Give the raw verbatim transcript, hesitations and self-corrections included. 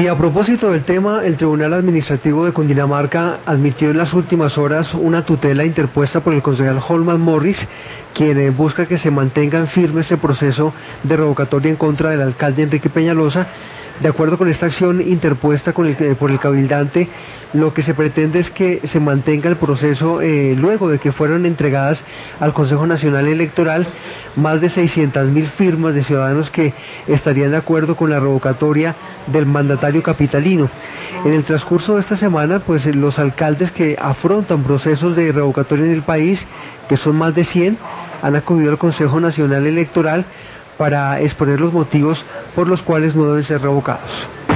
Y a propósito del tema, el Tribunal Administrativo de Cundinamarca admitió en las últimas horas una tutela interpuesta por el concejal Holman Morris, quien eh, busca que se mantenga en firme este proceso de revocatoria en contra del alcalde Enrique Peñalosa. De acuerdo con esta acción interpuesta con el, eh, por el cabildante, lo que se pretende es que se mantenga el proceso eh, luego de que fueron entregadas al Consejo Nacional Electoral más de seiscientas mil firmas de ciudadanos que estarían de acuerdo con la revocatoria del mandatario capitalino. En el transcurso de esta semana, pues los alcaldes que afrontan procesos de revocatoria en el país, que son más de cien, han acudido al Consejo Nacional Electoral para exponer los motivos por los cuales no deben ser revocados.